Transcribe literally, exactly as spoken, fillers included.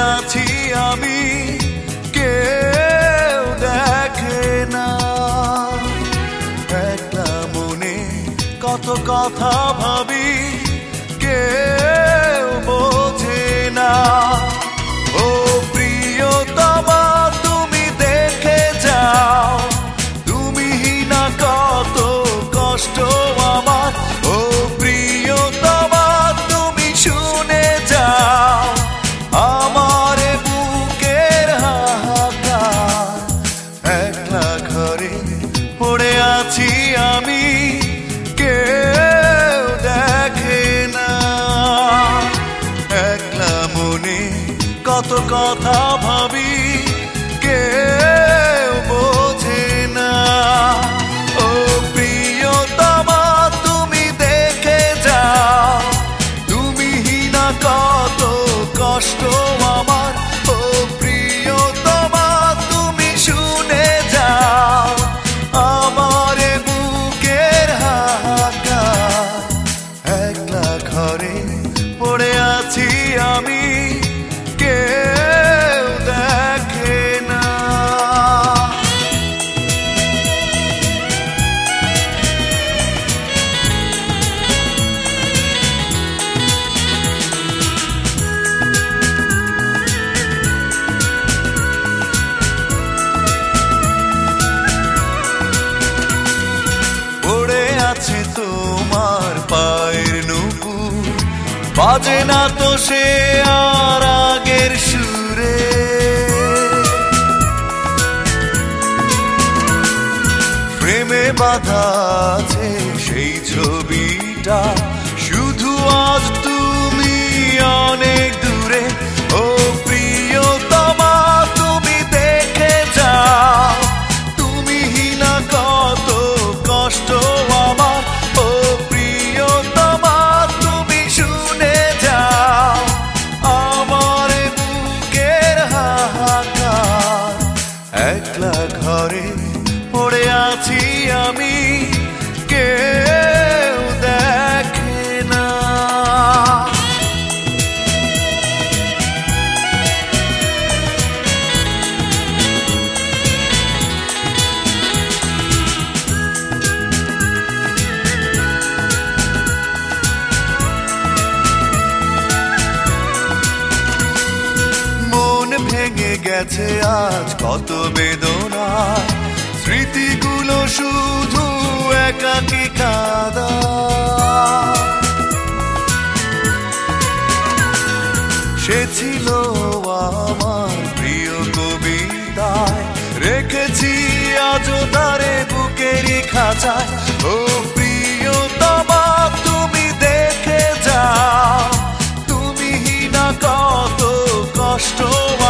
আছি আমি, কেউ দেখে না। একলা মনে কত কথা ভাবি, কেউ বোঝে না। ও প্রিয়তমা তুমি দেখে যাও, তুমি না কত কষ্ট আমার। ও প্রিয়তমা তুমি শুনে যাও আমার বুকের হাহাকার। একলা ঘরে পড়ে আছি আমি, কেউ দেখে না। একলা মনে কত কথা ভাবি, কেউ বোঝে না। ও প্রিয়তমা তুমি দেখে যাও, তুমি না কত কষ্ট আমার। ও প্রিয়তমা তুমি শুনে যাও আমার বুকের হাহাকার। একলা ঘরে পড়ে আছি আমি, কেউ দেখে না। পড়ে আছে তোমার পায়ের নুপুর, বাজে না তো সে আর আগের সুরে। প্রেমে বাঁধা আছে সেই ছবিটা, শুধু আজ তুমি অনেক দূরে। ও প্রিয়তমা তুমি দেখে যাও, তুমি না কত কষ্ট আমার। ও প্রিয়তমা তুমি শুনে যাও আমার বুকের হাহাকার। একলা ঘরে পড়ে আছি আমি, কেউ দেখে না। মন ভেঙে গেছে আজ কত বেদনা, স্মৃতিগুলো শুধু একাকী কাঁদা। সে ছিল আমার প্রিয় কবিতায়, রেখেছি আজও তারে বুকেরই খাঁচায়। ও প্রিয়তমা তুমি দেখে যাও, তুমি না কত কষ্ট